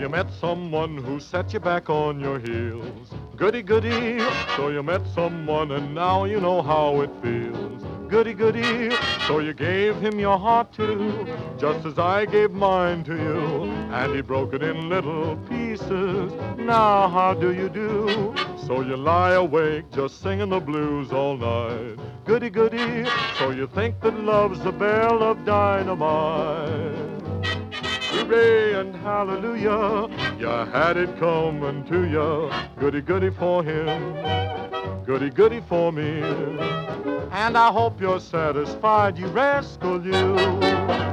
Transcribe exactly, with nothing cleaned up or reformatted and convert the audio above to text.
met someone who set you back on your heels. Goody, goody, so you met someone and now you know how it feels. Goody, goody, so you gave him your heart too, just as I gave mine to you, and he broke it in little pieces. Now how do you do? So you lie awake just singing the blues all night. Goody, goody, so you think that love's a bell of dynamite. Hooray and hallelujah, you had it coming to you. Goody, goody for him, goody, goody for me. And I hope you're satisfied, you rascal, you.